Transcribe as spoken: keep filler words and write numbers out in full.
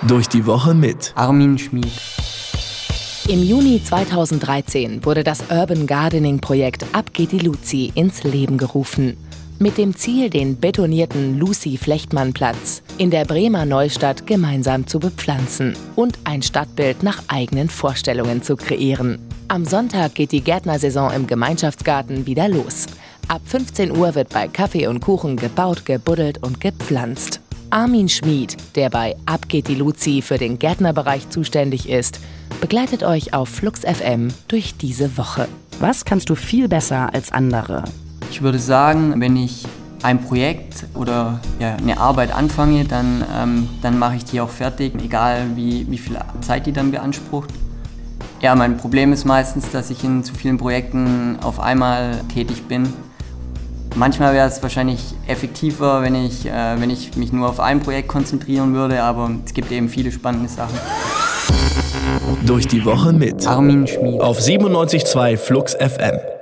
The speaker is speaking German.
Durch die Woche mit Armin Schmid. Im Juni zweitausenddreizehn wurde das Urban Gardening-Projekt Ab geht die Luzi ins Leben gerufen. Mit dem Ziel, den betonierten Lucy-Flechtmann-Platz in der Bremer Neustadt gemeinsam zu bepflanzen und ein Stadtbild nach eigenen Vorstellungen zu kreieren. Am Sonntag geht die Gärtnersaison im Gemeinschaftsgarten wieder los. Ab fünfzehn Uhr wird bei Kaffee und Kuchen gebaut, gebuddelt und gepflanzt. Armin Schmid, der bei Ab geht die Luzi für den Gärtnerbereich zuständig ist, begleitet euch auf Flux F M durch diese Woche. Was kannst du viel besser als andere? Ich würde sagen, wenn ich ein Projekt oder ja, eine Arbeit anfange, dann, ähm, dann mache ich die auch fertig, egal wie, wie viel Zeit die dann beansprucht. Ja, mein Problem ist meistens, dass ich in zu vielen Projekten auf einmal tätig bin. Manchmal wäre es wahrscheinlich effektiver, wenn ich, äh, wenn ich mich nur auf ein Projekt konzentrieren würde, aber es gibt eben viele spannende Sachen. Durch die Woche mit Armin Schmid. auf siebenundneunzig Komma zwei Flux F M.